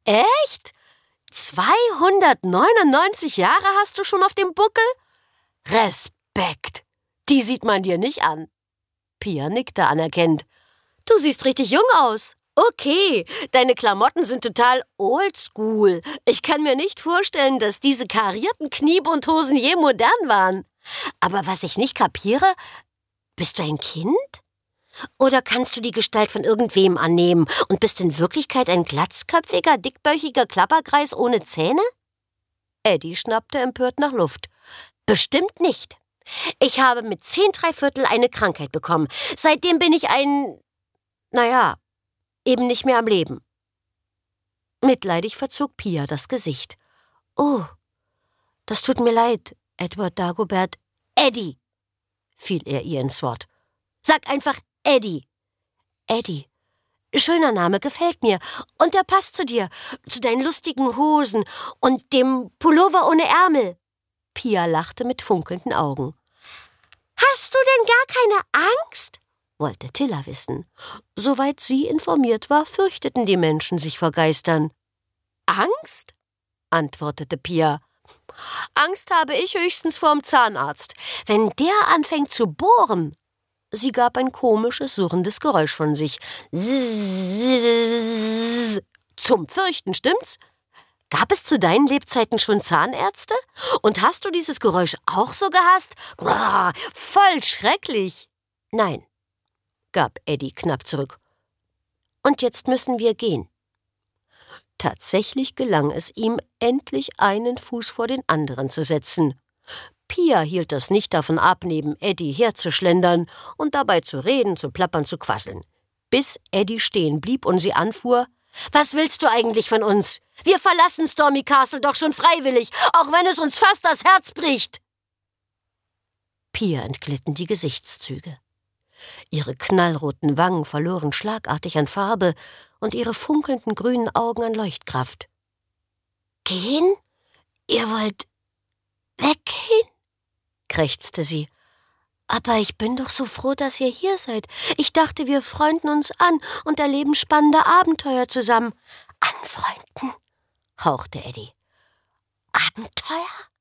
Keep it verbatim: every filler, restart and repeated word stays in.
Echt? zweihundertneunundneunzig Jahre hast du schon auf dem Buckel? Respekt! Die sieht man dir nicht an. Pia nickte anerkennend. Du siehst richtig jung aus. Okay, deine Klamotten sind total oldschool. Ich kann mir nicht vorstellen, dass diese karierten Kniebundhosen je modern waren. Aber was ich nicht kapiere, bist du ein Kind? Oder kannst du die Gestalt von irgendwem annehmen und bist in Wirklichkeit ein glatzköpfiger, dickbäuchiger Klapperkreis ohne Zähne? Eddie schnappte empört nach Luft. Bestimmt nicht. Ich habe mit zehn Dreiviertel eine Krankheit bekommen. Seitdem bin ich ein... Naja, eben nicht mehr am Leben. Mitleidig verzog Pia das Gesicht. Oh, das tut mir leid, Edward Dagobert. Eddie, fiel er ihr ins Wort. Sag einfach Eddie. Eddie. Schöner Name, gefällt mir. Und der passt zu dir, zu deinen lustigen Hosen und dem Pullover ohne Ärmel. Pia lachte mit funkelnden Augen. Hast du denn gar keine Angst? Wollte Tilla wissen. Soweit sie informiert war, fürchteten die Menschen sich vor Geistern. Angst? Antwortete Pia. Angst habe ich höchstens vorm Zahnarzt. Wenn der anfängt zu bohren. Sie gab ein komisches, surrendes Geräusch von sich. Zum Fürchten, stimmt's? Gab es zu deinen Lebzeiten schon Zahnärzte? Und hast du dieses Geräusch auch so gehasst? Grrr, voll schrecklich. Nein, gab Eddie knapp zurück. Und jetzt müssen wir gehen. Tatsächlich gelang es ihm, endlich einen Fuß vor den anderen zu setzen. Pia hielt das nicht davon ab, neben Eddie herzuschlendern und dabei zu reden, zu plappern, zu quasseln. Bis Eddie stehen blieb und sie anfuhr: »Was willst du eigentlich von uns? Wir verlassen Stormy Castle doch schon freiwillig, auch wenn es uns fast das Herz bricht!« Pia entglitten die Gesichtszüge. Ihre knallroten Wangen verloren schlagartig an Farbe und ihre funkelnden grünen Augen an Leuchtkraft. »Gehen? Ihr wollt weggehen?« krächzte sie. »Aber ich bin doch so froh, dass ihr hier seid. Ich dachte, wir freunden uns an und erleben spannende Abenteuer zusammen.« »Anfreunden?« hauchte Eddie. »Abenteuer?«